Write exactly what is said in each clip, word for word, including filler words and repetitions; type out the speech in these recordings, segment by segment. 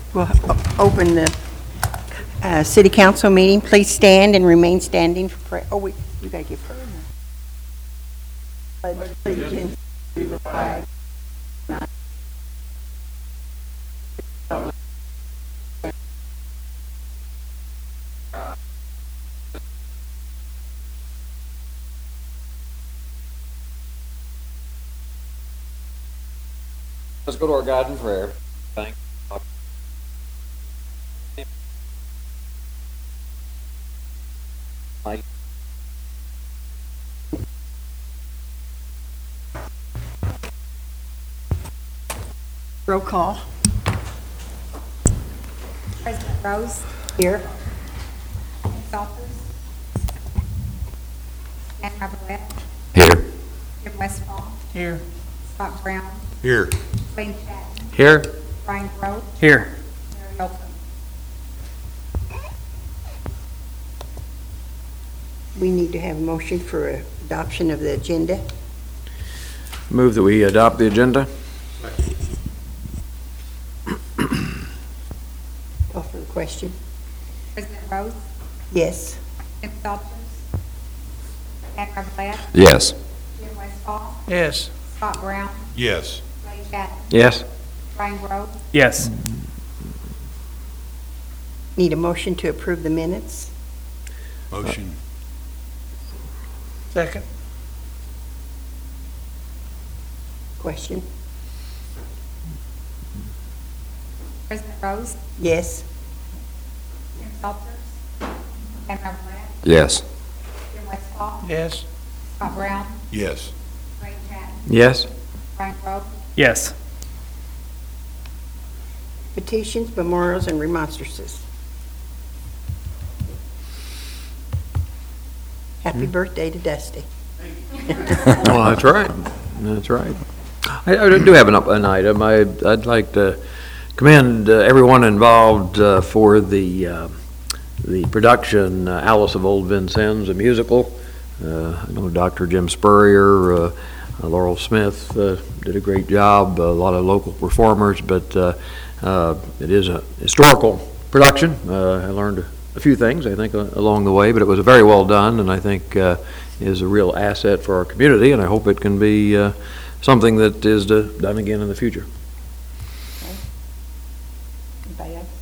We'll o- open the uh, city council meeting. Please stand and remain standing for prayer. Oh, wait, you gotta give her. Pledge allegiance to the flag. Let's go to our God in prayer. Thank you. Roll call. President Rose. Here. Salters. Ann Bartlett. Here. Jim Westfall. Here. Scott Brown. Here. Wayne Chatton. Here. Brian Grove. Here. Mary Oldham. We need to have a motion for adoption of the agenda. Move that we adopt the agenda. Call for the question. President Rose. Yes. Jim Salters. Ann Bartlett. Yes. Jim Westfall. Yes. Scott Brown. Yes. Wayne Chatton. Yes. Brian Grove. Yes. Need a motion to approve the minutes. Motion. Second. Question. President Rose. Yes. Jim Salters. Ann Bartlett. Yes. Jim Westfall. Yes. Scott Brown. Yes. Wayne Chatton. Yes. Brian Grove. Yes. Petitions, memorials, and remonstrances. Happy birthday to Dusty. Well, that's right. That's right. I, I do have an, up- an item. I, I'd like to commend uh, everyone involved uh, for the uh, the production, uh, Alice of Old Vincennes, a musical. Uh, I know Doctor Jim Spurrier, uh, uh, Laurel Smith uh, did a great job, a lot of local performers, but uh, uh, it is a historical production. Uh, I learned a few things, I think, uh, along the way, but it was very well done, and I think uh, is a real asset for our community, and I hope it can be uh, something that is uh, done again in the future. Anybody else?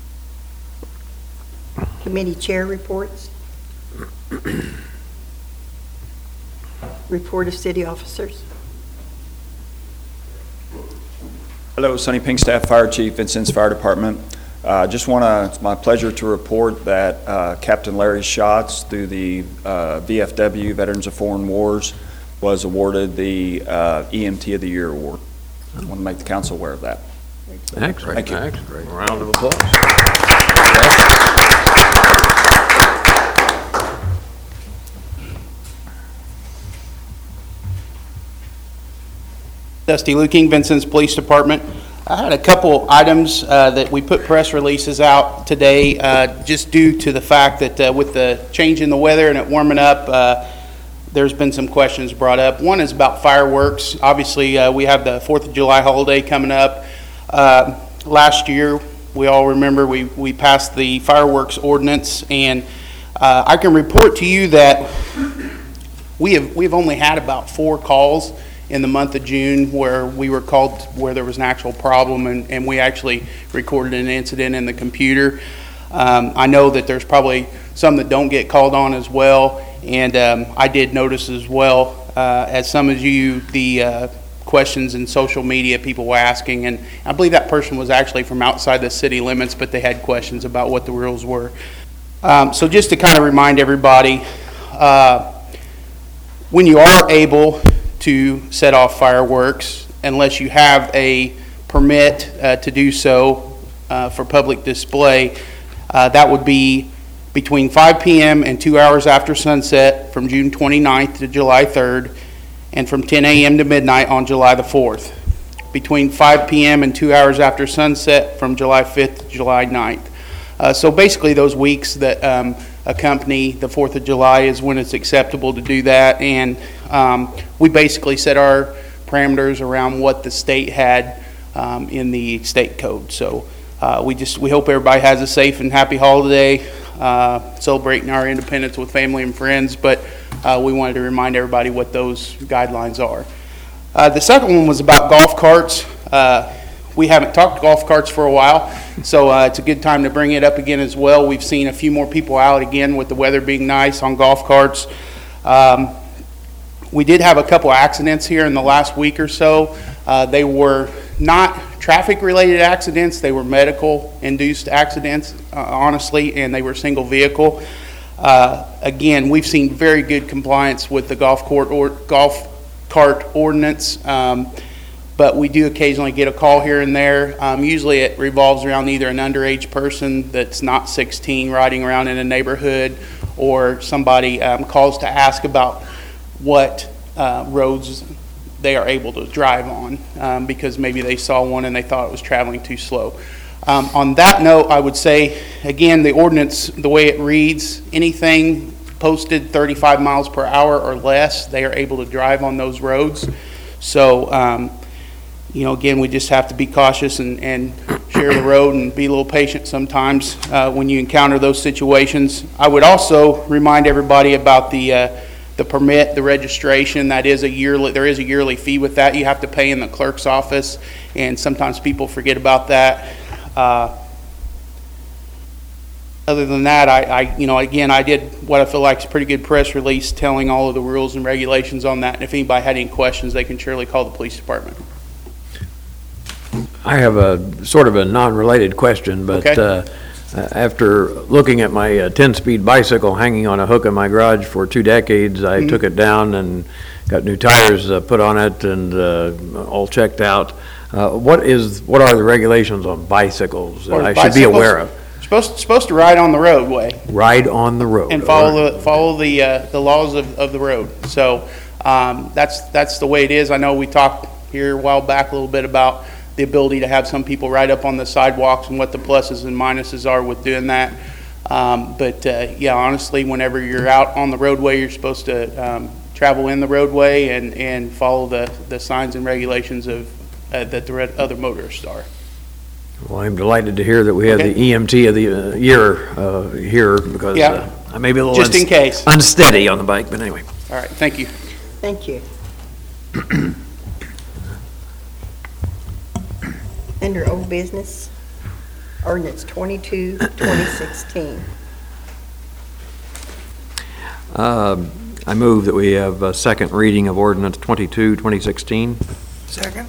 Committee chair reports. Report of city officers. Hello, Sonny Pinkstaff, Fire Chief, Vincennes Fire Department. Uh, just want to, it's my pleasure to report that uh, Captain Larry Schatz, through the uh, V F W, Veterans of Foreign Wars, was awarded the uh, E M T of the Year award. I want to make the council aware of that. Excellent. Thank you. Excellent. Round of applause. Dusty Luking, Vincennes Police Department. I had a couple items uh, that we put press releases out today, uh, just due to the fact that uh, with the change in the weather and it warming up, uh, there's been some questions brought up. One is about fireworks. Obviously, uh, we have the fourth of July holiday coming up. Uh, last year, we all remember we, we passed the fireworks ordinance, and uh, I can report to you that we have we've only had about four calls in the month of June where we were called where there was an actual problem, and, and we actually recorded an incident in the computer. Um, I know that there's probably some that don't get called on as well, and um, I did notice as well, uh, as some of you, the uh, questions in social media people were asking, and I believe that person was actually from outside the city limits, but they had questions about what the rules were. Um, so just to kind of remind everybody, uh, when you are able to set off fireworks, unless you have a permit uh, to do so uh, for public display, uh, that would be between five p.m. and two hours after sunset from June twenty-ninth to July third, and from ten a.m. to midnight on July the fourth. Between five p.m. and two hours after sunset from July fifth to July ninth. Uh, so basically those weeks that um, accompany the fourth of July is when it's acceptable to do that, and um, we basically set our parameters around what the state had um, in the state code. So uh, we just, we hope everybody has a safe and happy holiday, uh, celebrating our independence with family and friends, but uh, we wanted to remind everybody what those guidelines are. Uh, The second one was about golf carts. Uh, We haven't talked golf carts for a while, so uh, it's a good time to bring it up again as well. We've seen a few more people out again with the weather being nice on golf carts. Um, We did have a couple accidents here in the last week or so. Uh, They were not traffic-related accidents, they were medical-induced accidents, uh, honestly, and they were single vehicle. Uh, Again, we've seen very good compliance with the golf court or golf cart ordinance. Um, But we do occasionally get a call here and there. Um, usually it revolves around either an underage person that's not sixteen riding around in a neighborhood, or somebody um, calls to ask about what uh, roads they are able to drive on, um, because maybe they saw one and they thought it was traveling too slow. Um, on that note, I would say, again, the ordinance, the way it reads, anything posted thirty-five miles per hour or less, they are able to drive on those roads. So, um, you know, again, we just have to be cautious and, and share the road and be a little patient sometimes uh, when you encounter those situations. I would also remind everybody about the uh, the permit, the registration. That is a yearly, there is a yearly fee with that. You have to pay in the clerk's office, and sometimes people forget about that. Uh, Other than that, I, I, you know, again, I did what I feel like is a pretty good press release telling all of the rules and regulations on that. And if anybody had any questions, they can surely call the police department. I have a sort of a non-related question, but Okay. uh, after looking at my uh, ten-speed bicycle hanging on a hook in my garage for two decades, I Mhm. took it down and got new tires uh, put on it and uh, all checked out. Uh, What is, what are the regulations on bicycles that Or I should be bicycles? aware of? Supposed, supposed to ride on the roadway Ride on the road. and follow the, follow the, uh, the laws of, of the road. So, um, that's, that's the way it is. I know we talked here a while back a little bit about the ability to have some people ride up on the sidewalks and what the pluses and minuses are with doing that. Um, but, uh, yeah, honestly, whenever you're out on the roadway, you're supposed to, um, travel in the roadway and, and follow the, the signs and regulations of, uh, that the red- other motorists are. Well, I'm delighted to hear that we had the Okay. E M T of the uh, year uh, here, because Yeah. uh, I may be a little Just in uns- case. unsteady on the bike, but anyway. All right, thank you. Thank you. Under old business, ordinance twenty-two, twenty sixteen. Um, I move that we have a second reading of ordinance twenty-two, twenty sixteen. Second.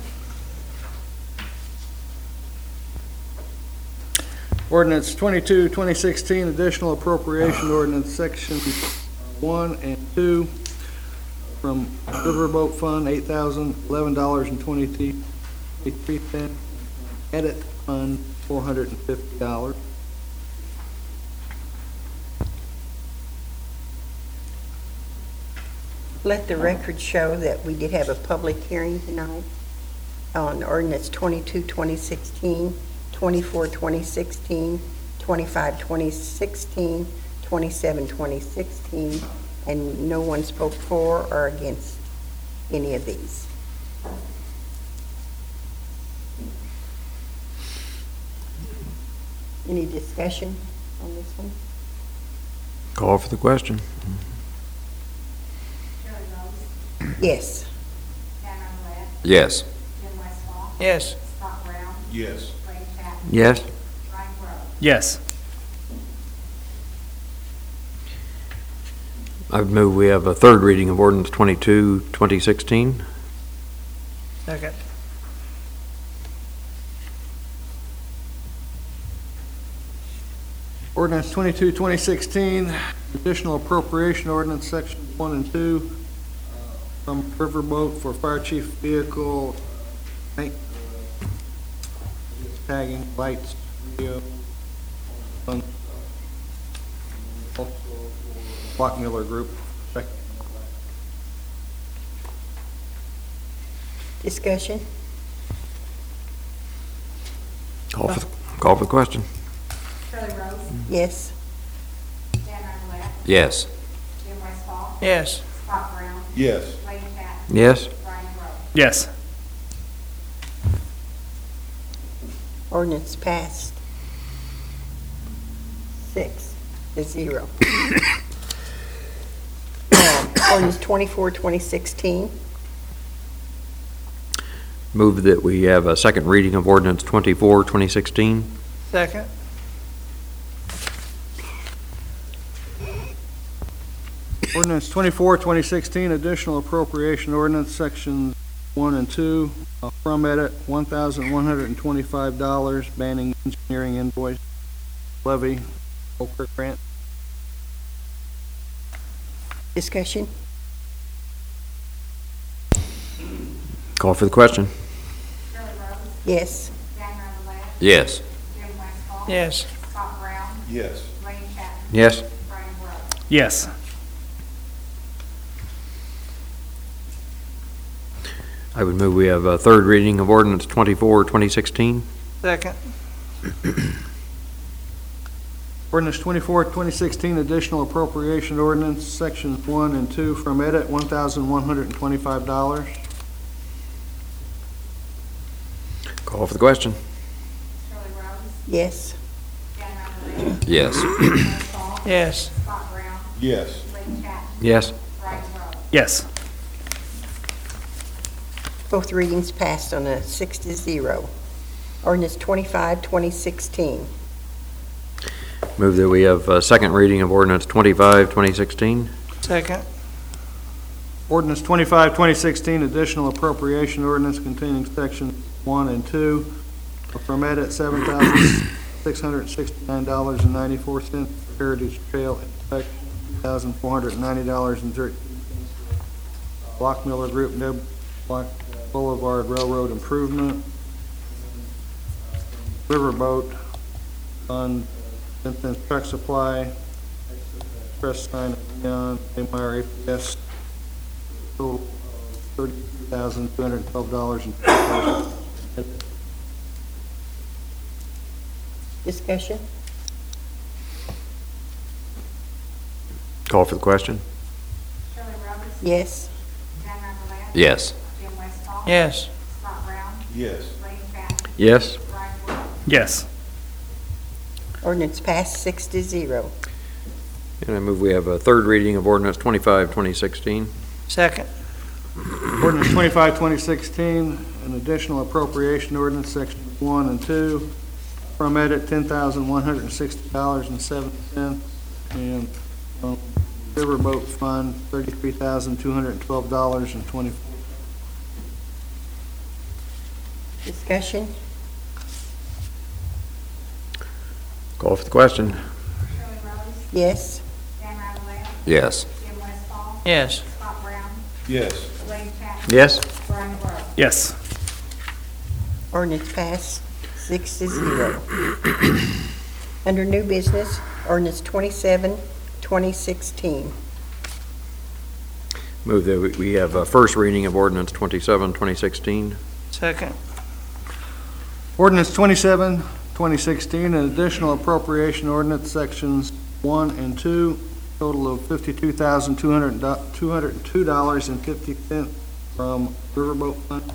Ordinance twenty-two, twenty sixteen, additional appropriation ordinance, section one and two, from Riverboat Fund, eight thousand eleven dollars and twenty-three cents. Edit Fund, four hundred and fifty dollars. Let the record show that we did have a public hearing tonight on ordinance twenty-two, twenty sixteen, twenty-four, twenty sixteen, twenty-five, twenty sixteen, twenty-seven, twenty sixteen, and no one spoke for or against any of these. Any discussion on this one? Call for the question. Shirley Rose, Yes. Hannah West, Yes. Jim Westfall, Yes. Scott Brown, Yes. Ray Chatton, Yes? Frank Rowe. Yes. I would move we have a third reading of ordinance twenty-two, twenty sixteen. Second. Ordinance twenty-two, twenty sixteen, additional appropriation ordinance, section one and two, uh, from Riverboat for fire chief vehicle, tank, uh, tagging, lights, radio, fun- also for Block Miller Group. Second. Discussion? Call for, the- call for the question. Shirley Rose, Yes. Hannah West, Yes. Jim Westfall, Yes. Scott Brown, Yes. Ray Chatton, Yes? Frank Rowe. Yes. Ordinance passed. Six to zero. Um, Ordinance twenty-four, twenty sixteen. Move that we have a second reading of ordinance twenty-four, twenty sixteen. Second. Ordinance twenty-four, twenty sixteen, additional appropriation ordinance, sections one and two, uh, from edit, one thousand one hundred twenty-five dollars, banning engineering invoice levy, Oak grant. Discussion? Call for the question. Shirley Rose, Yes. Dan Earnhardt, Yes. Jim Westfall. Yes. Scott Brown, Yes. Wayne Chatton, Yes. Brian Rose. Yes. I would move we have a third reading of ordinance twenty-four, twenty sixteen. Second. Ordinance twenty-four, twenty sixteen, additional appropriation ordinance, sections one and two, from edit, one thousand one hundred twenty-five dollars. Call for the question. Shirley Rose, Yes. Dan Earnhardt, Yes. Jim Westfall, Yes. Scott Brown, Yes. Wayne Chatton, Yes. Brian Rose. Yes. Both readings passed on a six to zero. Ordinance twenty-five, twenty sixteen. Move that we have a second reading of ordinance twenty-five, twenty sixteen. Second. Ordinance twenty-five, twenty sixteen, additional appropriation ordinance containing section one and two, from edit, seven thousand six hundred sixty-nine dollars and ninety-four cents for Heritage Trail inspection, two thousand four hundred ninety dollars and thirteen cents. Block Miller Group, Neb Block Boulevard Railroad Improvement. Riverboat Fund, Vincent's Truck Supply, Express Sign, Leon, Ameyer, A P S, total of thirty-two thousand two hundred twelve dollars and twenty cents. Discussion? Call for the question. Shirley Rose, Yes. Dan Earnhardt, Yes. Jim Westfall. Yes. Scott Brown, Yes. Wayne Chatton, Yes. Brian Rose. Yes. Ordinance passed six to zero. And I move we have a third reading of ordinance twenty-five, twenty sixteen. Second. Ordinance twenty-five, twenty sixteen, an additional appropriation ordinance, section one and two, from edit, ten thousand one hundred sixty dollars and seventy cents, and from Riverboat Fund, thirty-three thousand two hundred twelve dollars and twenty-four cents. Discussion? Call for the question. Shirley Rose, Yes. Dan Earnhardt, Yes. Jim Westfall, Yes. Scott Brown, Yes. Wayne Chatton, Yes. Brian Rose. Yes. Ordinance passed six to zero. Under new business, ordinance twenty-seven, twenty sixteen. Move that we- we have a first reading of ordinance twenty-seven, twenty sixteen. Second. Ordinance twenty-seven, twenty sixteen, an additional appropriation ordinance, sections one and two, total of fifty-two thousand two hundred two hundred two dollars and fifty cents from Riverboat Fund.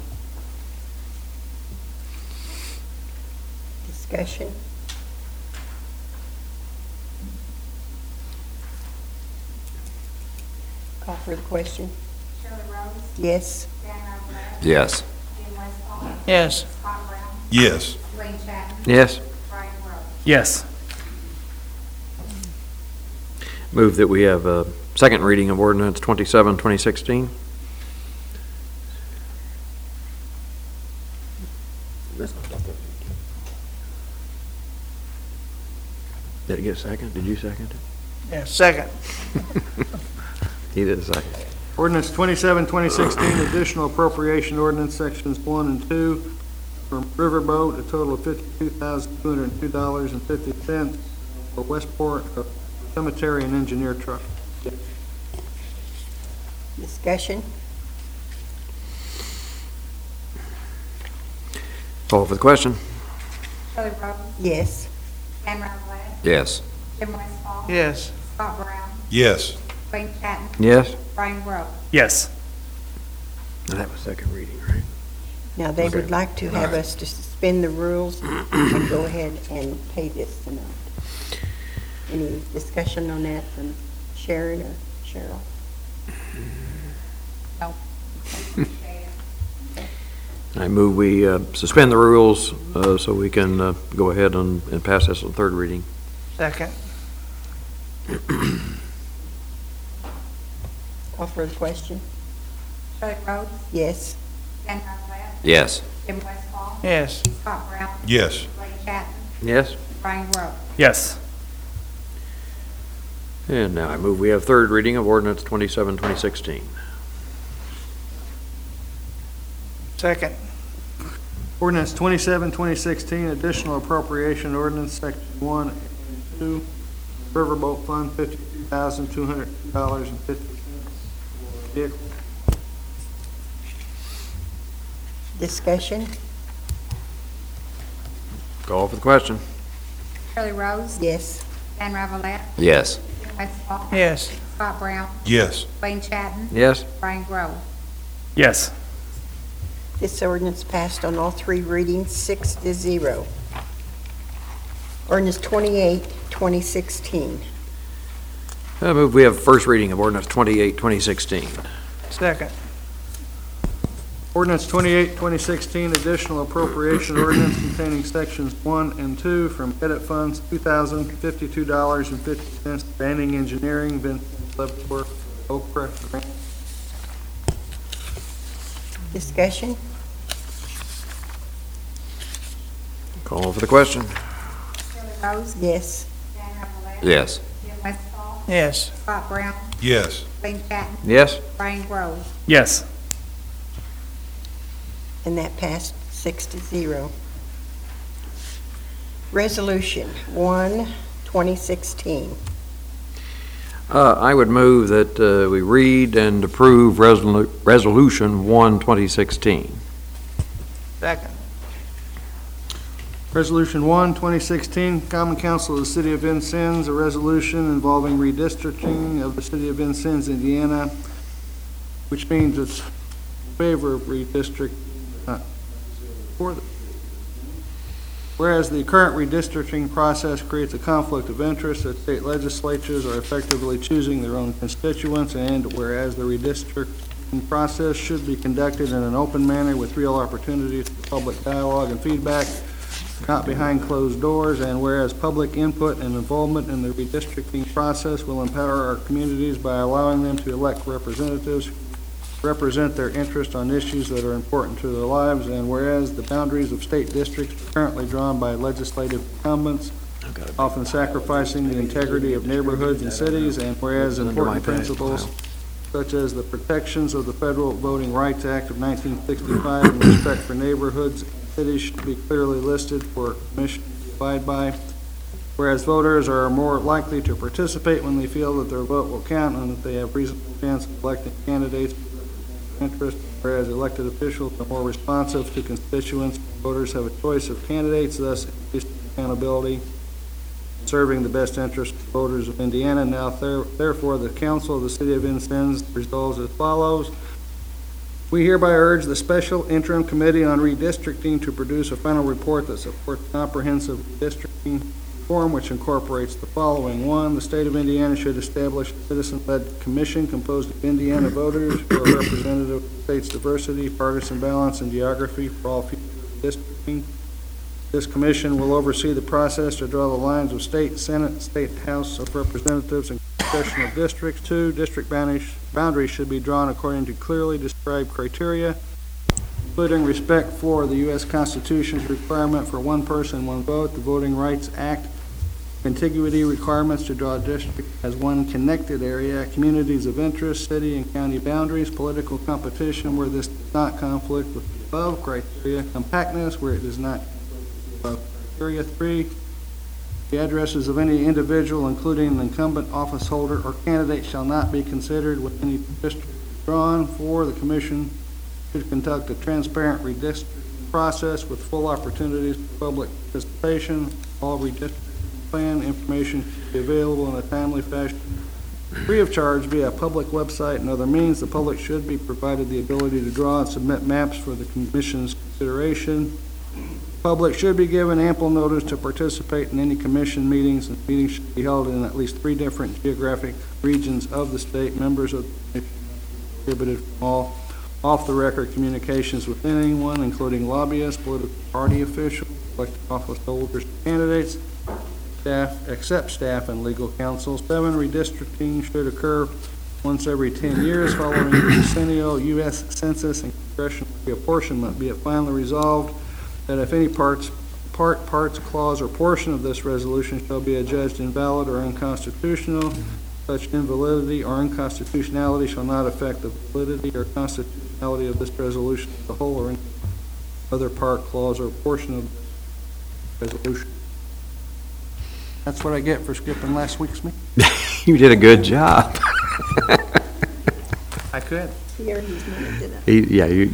Discussion? Call for the question. Shirley Rose, Yes. Dan Earnhardt, Yes. Jim Westfall, Yes. Scott Brown, Yes. Wayne Chatton, Yes. Brian Rose. Yes. Move that we have a second reading of ordinance twenty-seven, twenty sixteen. Did it get a second? Did you second it? Yes. Second. He did a second. Ordinance twenty-seven, twenty sixteen, additional appropriation ordinance, sections one and two, from Riverboat, a total of fifty-two thousand two hundred two dollars and fifty cents for Westport uh, Cemetery and Engineer Truck. Discussion? Call for the question. Shirley Rose, Yes. Dan Earnhardt, Yes. Jim Westfall, Yes. Scott Brown, Yes. Wayne Chatton, Yes. Brian Rose. Yes. That was second reading, right? Now, they would like to have us to suspend the rules and go ahead and pay this tonight. Any discussion on that from Sharon or Cheryl? No. I move we uh, suspend the rules uh, so we can uh, go ahead and and pass this on third reading. Second. Call for the question? Shirley Rhodes, Yes. Dan Earnhardt, Yes. Jim Westfall, Yes. Scott Brown, Yes. Ray Chatton, Yes? Brian Rowe. Yes. And now I move we have third reading of ordinance twenty-seven, twenty sixteen. Second. Ordinance twenty-seven, twenty sixteen, additional appropriation ordinance, section one and two, Riverboat Fund, fifty-two thousand two hundred dollars and fifty cents for vehicle. Discussion? Call for the question. Shirley Rhodes, Yes. Dan Earnhardt, Yes. Jim Westfall, Yes. Scott Brown, Yes. Wayne Chatton, Yes? Brian Rowe. Yes. This ordinance passed on all three readings, six to zero. Ordinance twenty-eight, twenty sixteen. I move we have first reading of ordinance twenty-eight, twenty sixteen. Second. Ordinance twenty-eight, twenty sixteen, additional appropriation ordinance containing sections one and two from edit funds, two thousand fifty-two dollars and fifty cents, Banning Engineering, Vincent Leavenworth, Okra Grant. Discussion? Call for the question. Shirley Rhodes, Yes. Dan Earnhardt, Yes. Jim Westfall, Yes. Scott Brown, Yes. Wayne Chatton, Yes? Brian Rowe. Yes. And that passed six to zero. Resolution one, twenty sixteen. Uh, I would move that uh, we read and approve resolu- Resolution one, twenty sixteen. Second. Resolution one, twenty sixteen, Common Council of the City of Vincennes, a resolution involving redistricting of the City of Vincennes, Indiana, which means it's in favor of redistricting. uh, for the- Whereas the current redistricting process creates a conflict of interest that state legislatures are effectively choosing their own constituents, and whereas the redistricting process should be conducted in an open manner with real opportunities for public dialogue and feedback, not behind closed doors, and whereas public input and involvement in the redistricting process will empower our communities by allowing them to elect representatives who represent their interest on issues that are important to their lives, and whereas the boundaries of state districts are currently drawn by legislative incumbents, often sacrificing the integrity of neighborhoods and cities, and whereas Under my important page, principles wow. such as the protections of the Federal Voting Rights Act of nineteen sixty-five and respect for neighborhoods and cities should be clearly listed for commission to abide by. Whereas voters are more likely to participate when they feel that their vote will count and that they have reasonable chance of electing candidates who represent their interest. Whereas elected officials are more responsive to constituents, voters have a choice of candidates, thus increased accountability, serving the best interest of voters of Indiana. Now, there- therefore, the Council of the City of Vincennes resolves as follows. We hereby urge the Special Interim Committee on Redistricting to produce a final report that supports comprehensive redistricting reform, which incorporates the following. One, the state of Indiana should establish a citizen-led commission composed of Indiana voters who are representative of the state's diversity, partisan balance, and geography for all future redistricting. This commission will oversee the process to draw the lines of state senate, state house of representatives, and congressional districts. Two, district boundaries, boundaries should be drawn according to clearly described criteria, including respect for the U S Constitution's requirement for one person, one vote, the Voting Rights Act, contiguity requirements to draw a district as one connected area, communities of interest, city and county boundaries, political competition where this does not conflict with the above criteria, compactness where it does not Uh, Area three, the addresses of any individual, including an incumbent office holder or candidate, shall not be considered with any district drawn. Four, the commission should conduct a transparent redistricting process with full opportunities for public participation. All redistricting plan information should be available in a timely fashion, free of charge via a public website and other means. The public should be provided the ability to draw and submit maps for the commission's consideration. Public should be given ample notice to participate in any commission meetings, and meetings should be held in at least three different geographic regions of the state. Members of the commission are prohibited from all off-the-record communications with anyone, including lobbyists, political party officials, elected office holders, candidates, staff, except staff and legal counsel. Seven, redistricting should occur once every ten years following the decennial U S Census and congressional reapportionment. Be it finally resolved that if any parts, part, parts, clause, or portion of this resolution shall be adjudged invalid or unconstitutional, such invalidity or unconstitutionality shall not affect the validity or constitutionality of this resolution as a whole or any other part, clause, or portion of the resolution. That's what I get for skipping last week's meeting. You did a good job. I could. Here, he's moved it up. He- Yeah, you,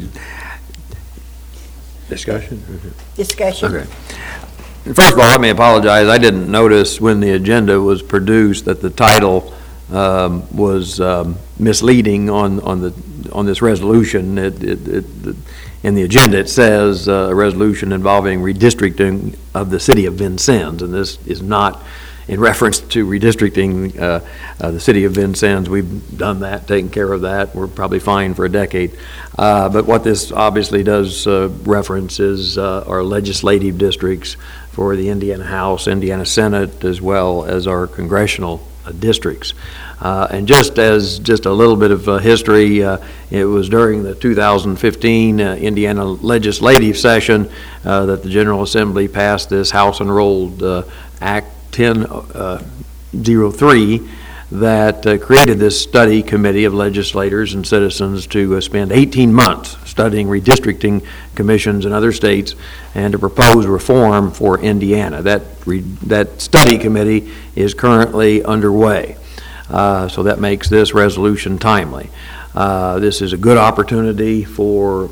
discussion? Discussion. Okay. First of all, let me apologize. I didn't notice when the agenda was produced that the title um, was um, misleading on, on the, on this resolution. It, it, it, in the agenda, it says uh, a resolution involving redistricting of the city of Vincennes, and this is not in reference to redistricting uh, uh, the city of Vincennes. We've done that, taken care of that. We're probably fine for a decade. Uh, but what this obviously does uh, reference is uh, our legislative districts for the Indiana House, Indiana Senate, as well as our congressional uh, districts. Uh, and just as just a little bit of uh, history, uh, it was during the two thousand fifteen uh, Indiana legislative session uh, that the General Assembly passed this House Enrolled uh, Act ten oh three that uh, created this study committee of legislators and citizens to uh, spend eighteen months studying redistricting commissions in other states and to propose reform for Indiana. That, re that study committee is currently underway. Uh, so that makes this resolution timely. Uh, this is a good opportunity for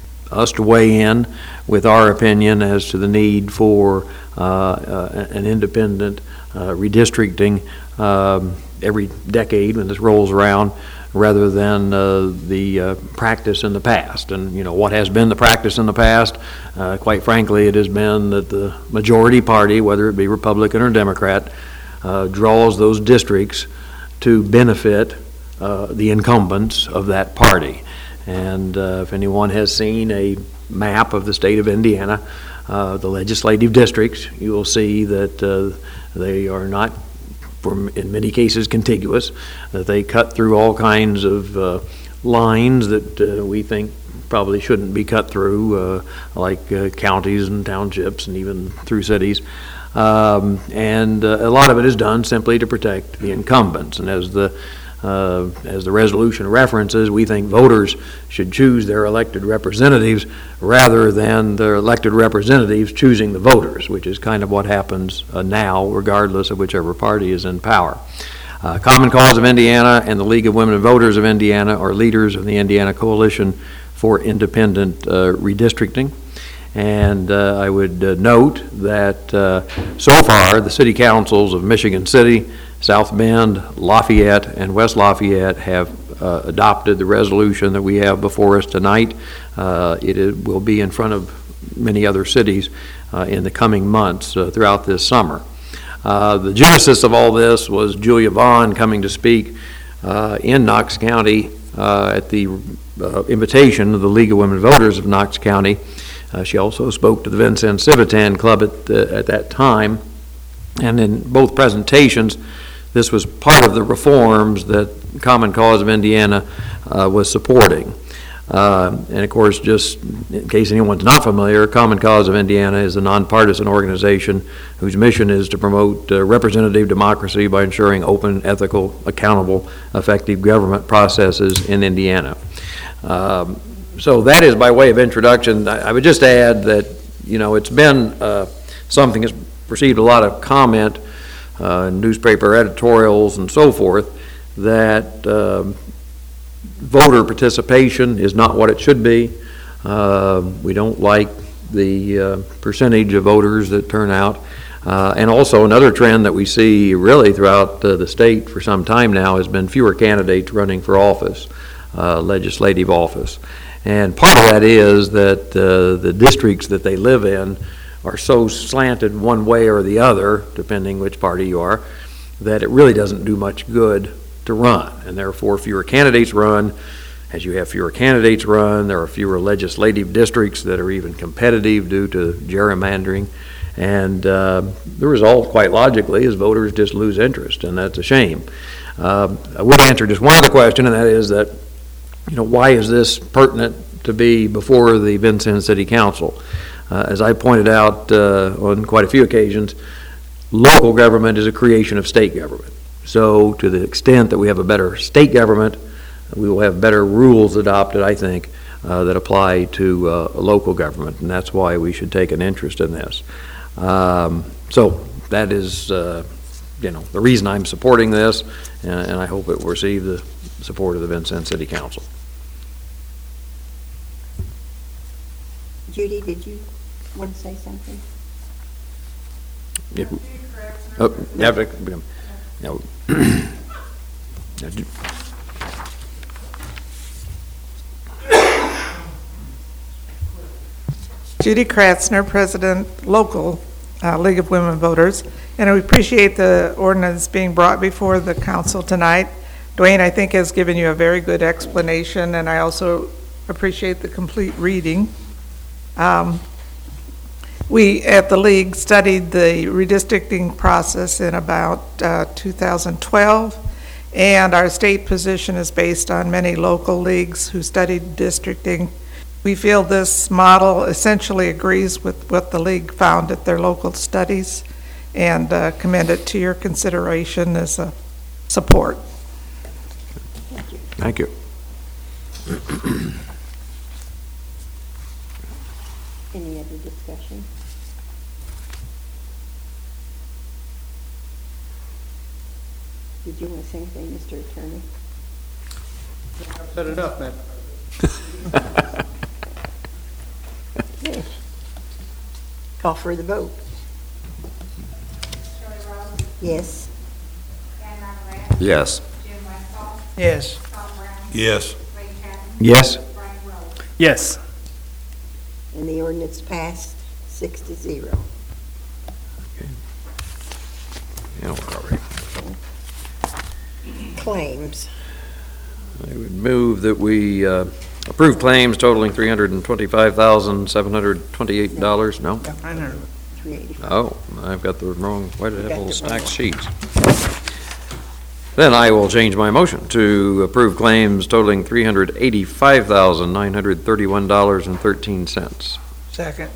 us to weigh in with our opinion as to the need for uh, uh, an independent uh, redistricting um, every decade when this rolls around, rather than uh, the uh, practice in the past. And you know what has been the practice in the past? Uh, quite frankly, it has been that the majority party, whether it be Republican or Democrat, uh, draws those districts to benefit uh, the incumbents of that party. And uh, if anyone has seen a map of the state of Indiana, uh, the legislative districts, you will see that uh, they are not, for, in many cases, contiguous, that they cut through all kinds of uh, lines that uh, we think probably shouldn't be cut through, uh, like uh, counties and townships and even through cities. Um, and uh, a lot of it is done simply to protect the incumbents. And as the uh, as the resolution references, we think voters should choose their elected representatives rather than their elected representatives choosing the voters, which is kind of what happens uh, now, regardless of whichever party is in power. Uh, Common Cause of Indiana and the League of Women Voters of Indiana are leaders of the Indiana Coalition for Independent uh, Redistricting. And uh, I would uh, note that uh, so far the city councils of Michigan City, South Bend, Lafayette, and West Lafayette have uh, adopted the resolution that we have before us tonight. Uh, it is, will be in front of many other cities uh, in the coming months uh, throughout this summer. Uh, the genesis of all this was Julia Vaughn coming to speak uh, in Knox County uh, at the uh, invitation of the League of Women Voters of Knox County. Uh, she also spoke to the Vincennes Civitan Club at, the, at that time, and in both presentations, this was part of the reforms that Common Cause of Indiana uh, was supporting. Uh, and of course, just in case anyone's not familiar, Common Cause of Indiana is a nonpartisan organization whose mission is to promote uh, representative democracy by ensuring open, ethical, accountable, effective government processes in Indiana. Um, So that is by way of introduction. I would just add that, you know, it's been uh, something that's received a lot of comment, uh, newspaper editorials and so forth, that uh, voter participation is not what it should be. Uh, we don't like the uh, percentage of voters that turn out. Uh, and also another trend that we see really throughout uh, the state for some time now has been fewer candidates running for office, uh, legislative office. And part of that is that uh, the districts that they live in are so slanted one way or the other, depending which party you are, that it really doesn't do much good to run. And therefore, fewer candidates run. As you have fewer candidates run, there are fewer legislative districts that are even competitive due to gerrymandering. And uh, the result, quite logically, is voters just lose interest, and that's a shame. Uh, I would answer just one other question, and that is that, you know, why is this pertinent to be before the Vincennes City Council? Uh, as I pointed out uh, on quite a few occasions, local government is a creation of state government. So to the extent that we have a better state government, we will have better rules adopted, I think, uh, that apply to uh, local government, and that's why we should take an interest in this. Um, so that is, uh, you know, the reason I'm supporting this, and, and I hope it will receive the support of the Vincennes City Council. Judy, did you want to say something? If, oh, yeah, but, no. Judy Kratzner, President, Local uh, League of Women Voters, and we appreciate the ordinance being brought before the council tonight. Dwayne, I think, has given you a very good explanation, and I also appreciate the complete reading. Um, we, at the League, studied the redistricting process in about uh, two thousand twelve, and our state position is based on many local leagues who studied districting. We feel this model essentially agrees with what the League found at their local studies, and uh, commend it to your consideration as a support. Thank you. Any other discussion? Did you want to say anything, Mister Attorney? Set it up, man. Okay. Call for the vote. Shirley Rose, Yes. Dan Margolin, Yes. Jim Westfall, Yes. Tom Brown, Yes. Ray Chapman, Yes. Brian Rose. Yes. And the ordinance passed six to zero. Yeah, we're all right. Claims. I would move that we uh, approve claims totaling three hundred twenty-five thousand seven hundred twenty-eight dollars. No? I know. three eighty-five. Oh, I've got the wrong, why did I have Got little the stacked wrong. sheets? Then I will change my motion to approve claims totaling three hundred eighty-five thousand nine hundred thirty-one dollars and thirteen cents. Second.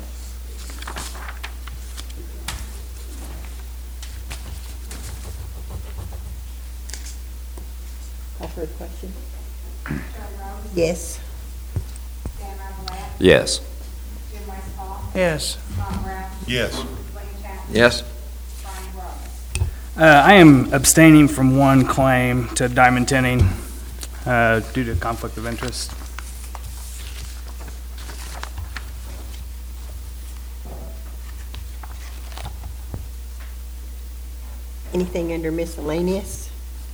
Call for the question. Shirley Rose, Yes. Dan Margolin, Yes. Jim Westfall, Yes. Tom Brown, Yes. Ray Chapman, Yes? Brian Rose. Uh, I am abstaining from one claim to Diamond Tinning uh, due to conflict of interest. Anything under miscellaneous?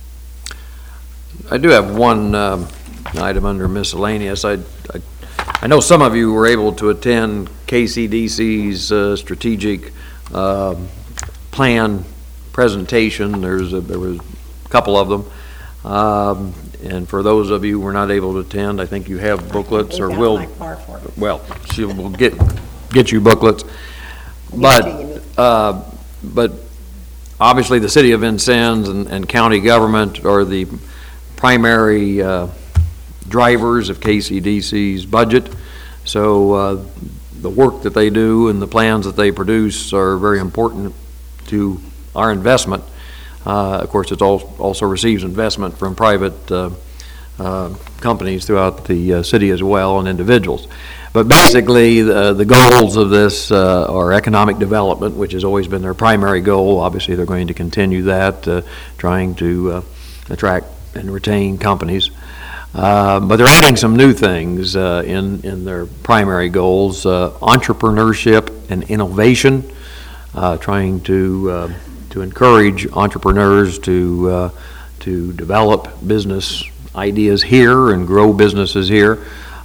I do have one um, item under miscellaneous. I, I, I know some of you were able to attend K C D C's uh, strategic um, plan presentation. There's a, there was a couple of them. Um, and for those of you who were not able to attend, I think you have booklets or They've got will, my car for it. well, she will get, get you booklets. But, uh, but obviously the city of Vincennes and, and county government are the primary uh, drivers of K C D C's budget. So uh, the work that they do and the plans that they produce are very important to our investment. Uh, of course, it also receives investment from private uh, uh, companies throughout the uh, city as well, and individuals. But basically, the, the goals of this uh, are economic development, which has always been their primary goal. Obviously, they're going to continue that, uh, trying to uh, attract and retain companies. Uh, but they're adding some new things uh, in, in their primary goals, uh, entrepreneurship and innovation, uh, trying to uh, to encourage entrepreneurs to uh, to develop business ideas here and grow businesses here.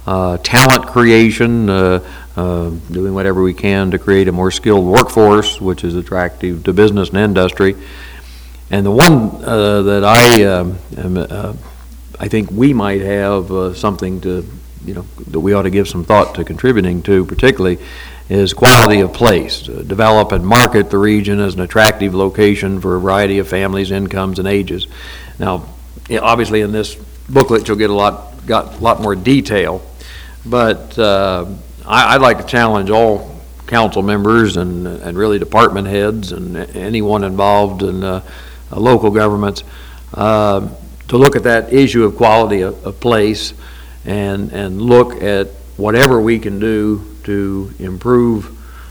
uh, talent creation, uh, uh, doing whatever we can to create a more skilled workforce, which is attractive to business and industry. And the one uh, that I um, am, uh, I think we might have uh, something to, you know, that we ought to give some thought to contributing to, particularly, is quality of place. To develop and market the region as an attractive location for a variety of families, incomes, and ages. Now, yeah, obviously, in this booklet, you'll get a lot, got a lot more detail, but uh, I, I'd like to challenge all council members and and really department heads and anyone involved in uh, uh, local governments uh, to look at that issue of quality of, of place and and look at whatever we can do to improve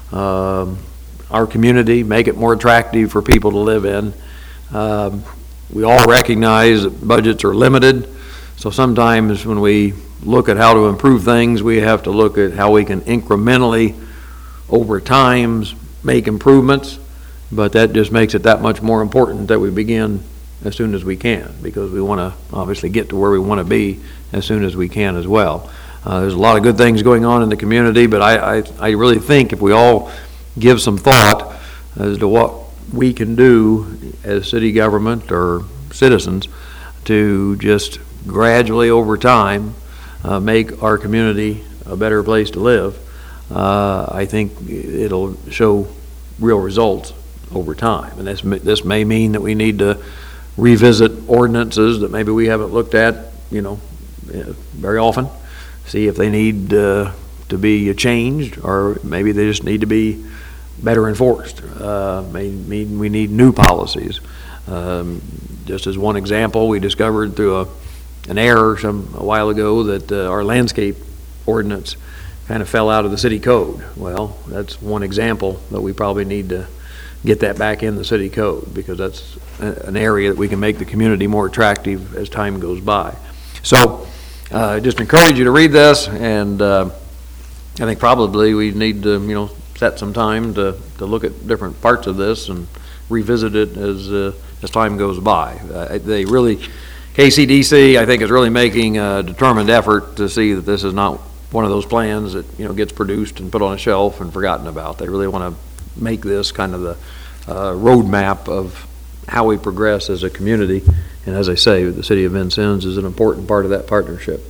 um, our community, make it more attractive for people to live in. Um, we all recognize that budgets are limited, so sometimes when we look at how to improve things, we have to look at how we can incrementally, over time, make improvements, but that just makes it that much more important that we begin as soon as we can, because we want to obviously get to where we want to be as soon as we can as well. Uh, there's a lot of good things going on in the community, but I, I, I really think if we all give some thought as to what we can do as city government or citizens to just gradually over time uh, make our community a better place to live, uh, I think it'll show real results over time. And this, this may mean that we need to revisit ordinances that maybe we haven't looked at, you know, very often. See if they need uh, to be changed, or maybe they just need to be better enforced. Uh, may mean we need new policies. Um, just as one example, we discovered through a, an error some a while ago that uh, our landscape ordinance kind of fell out of the city code. Well, that's one example that we probably need to get that back in the city code, because that's a, an area that we can make the community more attractive as time goes by. So. Uh, just encourage you to read this, and uh, I think probably we need to, you know, set some time to, to look at different parts of this and revisit it as uh, as time goes by. Uh, they really, K C D C, I think, is really making a determined effort to see that this is not one of those plans that, you know, gets produced and put on a shelf and forgotten about. They really want to make this kind of the uh, roadmap of how we progress as a community. And as I say, the city of Vincennes is an important part of that partnership.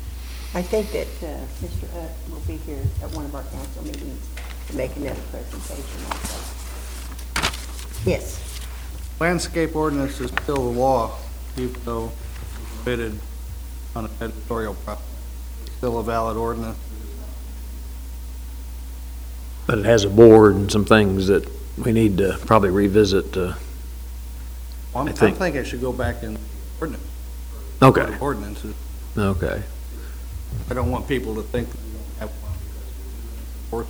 I think that uh, Mister Hutt will be here at one of our council meetings to make another presentation also. Yes. Landscape ordinance is still the law, even though it's permitted on an editorial process. It's still a valid ordinance. But it has a board and some things that we need to probably revisit. Uh, Well, I'm, I I think- think it should go back in ordinance. okay. Ordinances. Okay. I don't want people to think that we don't have one.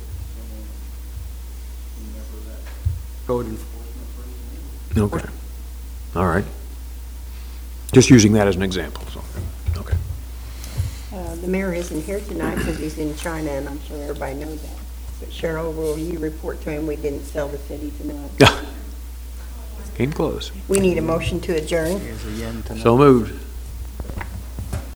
Code enforcement. Okay. All right. Just using that as an example. So. Okay. Uh, The mayor isn't here tonight because he's in China, and I'm sure everybody knows that. But Cheryl, will you report to him we didn't sell the city tonight? Yeah. Came close. We need a motion to adjourn. So moved.